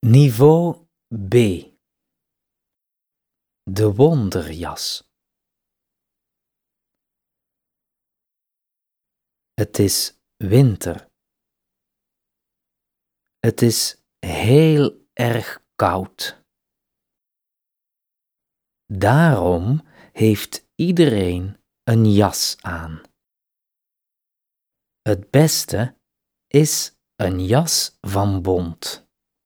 Niveau B. De wonderjas. Het is winter. Het is heel erg koud. Daarom heeft iedereen een jas aan. Het beste is een jas van bont.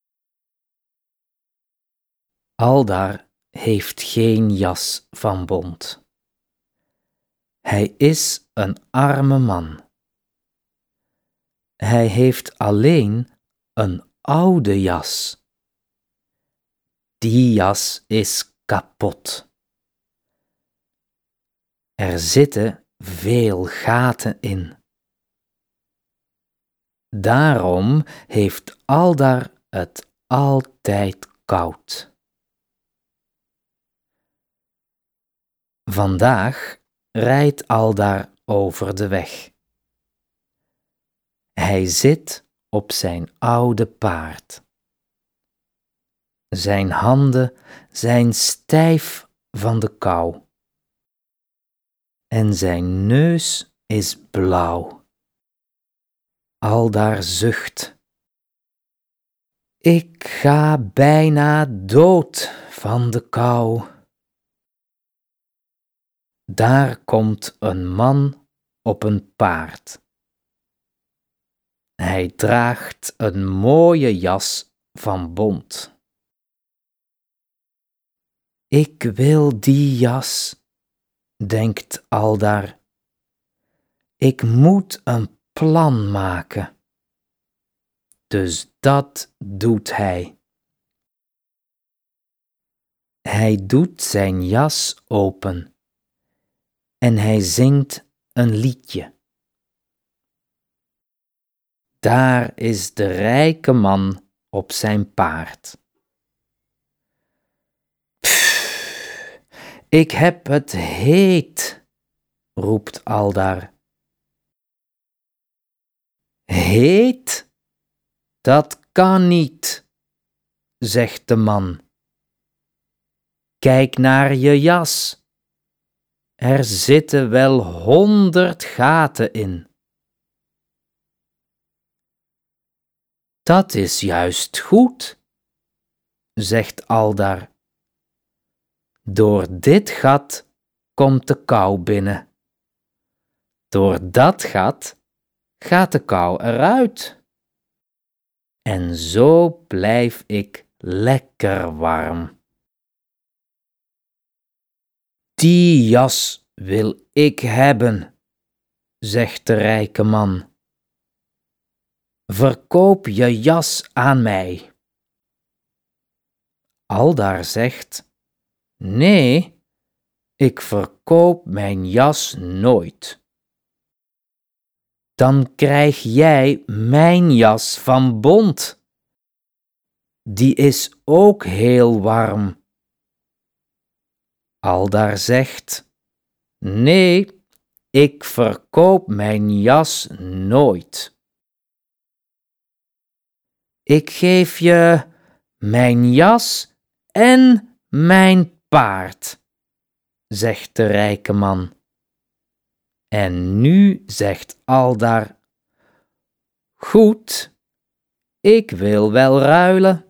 Aldar heeft geen jas van bont. Hij is een arme man. Hij heeft alleen een oude jas. Die jas is kapot. Er zitten veel gaten in. Daarom heeft Aldar het altijd koud. Vandaag rijdt Aldar over de weg. Hij zit op zijn oude paard. Zijn handen zijn stijf van de kou. En zijn neus is blauw. Aldar zucht. Ik ga bijna dood van de kou. Daar komt een man op een paard. Hij draagt een mooie jas van bont. Ik wil die jas, denkt Aldar. Ik moet een plan maken. Dus dat doet hij. Hij doet zijn jas open. En hij zingt een liedje. Daar is de rijke man op zijn paard. Pff, ik heb het heet, roept Aldar. Heet? Dat kan niet, zegt de man. Kijk naar je jas. Er zitten wel 100 gaten in. Dat is juist goed, zegt Aldar. Door dit gat komt de kou binnen. Door dat gat gaat de kou eruit. En zo blijf ik lekker warm. Die jas wil ik hebben, zegt de rijke man. Verkoop je jas aan mij. Aldar zegt, nee, ik verkoop mijn jas nooit. Dan krijg jij mijn jas van bont. Die is ook heel warm. Aldar zegt, nee, ik verkoop mijn jas nooit. Ik geef je mijn jas en mijn paard, zegt de rijke man. En nu zegt Aldar, goed, ik wil wel ruilen.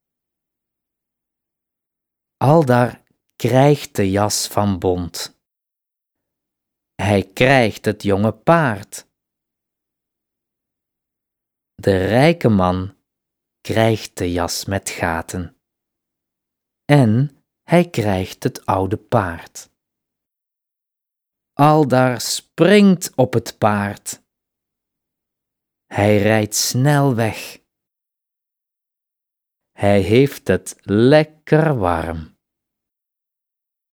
Aldar krijgt de jas van bont. Hij krijgt het jonge paard. De rijke man krijgt de jas met gaten. En hij krijgt het oude paard. Aldar springt op het paard. Hij rijdt snel weg. Hij heeft het lekker warm.